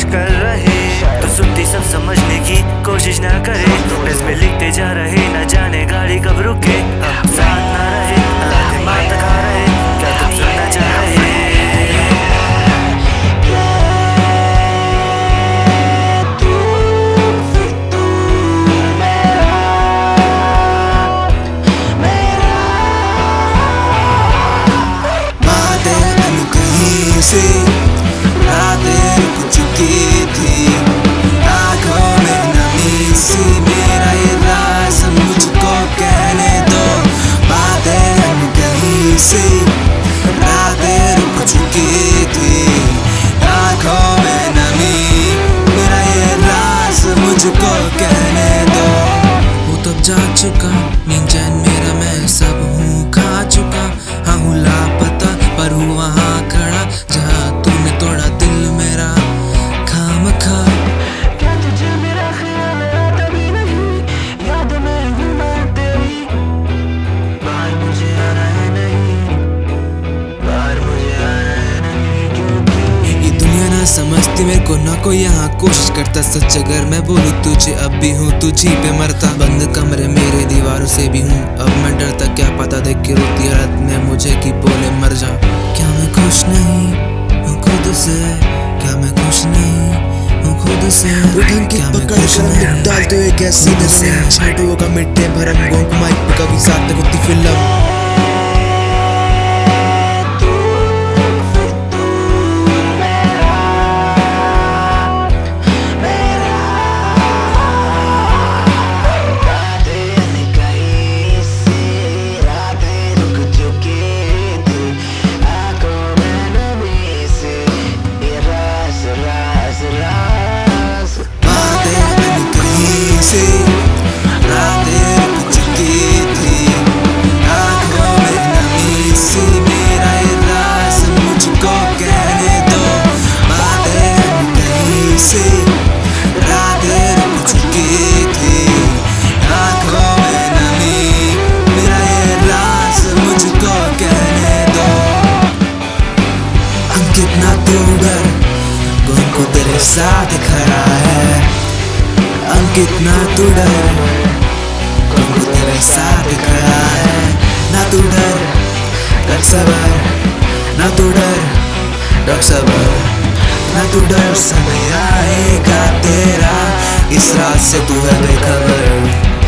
कर रहे, तो सुनती सब समझने की कोशिश ना करे। नज़्में लिखते जा रहे, न जाने गाड़ी कब रुके, हम साथ ना रहे, हालात मात खा रहे, क्या तुम सुनना चाह रहे? से रातें रुक चुकी थी, आँखों में नमी सी, मेरा ये राज मुझको कहने दो। बातें अनकही से रातें रुक चुकी थी, आँखों में नमी, मेरा ये राज मुझको कहने दो। वो तब जा चुका, नींद चैन मेरा मैं सब हूँ खा चुका। हाँ हूँ लापता पर हूँ वहाँ खड़ा जहाँ तूने तोड़ा दिल मेरा खामखा। क्या तुझे मेरा ख्याल आता भी नहीं, याद में हूँ मैं तेरी, बाहर मुझे आना है नहीं, बाहर मुझे आना है नहीं, क्योंकि ये दुनिया ना समझती मेरे को, ना कोई यहाँ कोशिश करता। सच अगर मैं बोलूँ तुझे अब भी हूँ तुझी पे मरता। बंद कमरे मेरे दीवारों से भी हूँ अब मैं डरता, क्या पता देख के रोती हालत में मुझे कि बोले मर जा। क्या मैं खुश नहीं हूँ खुद से, क्या मैं खुश नहीं हूँ खुद से, उठन की पकड़ कर डालते हुए कैसी नसें, छाटुओं का मिट्टे भरम गोंग माइक पे कभी साथ होती फिल्म। कितना तू डर गम को तेरे साथ खड़ा है, कितना तू डर गम को तेरे साथ खड़ा है। ना तू डर रख सबर, ना तू डर रख सबर, ना तू डर, समय आएगा तेरा, इस रात से तू है बेखबर।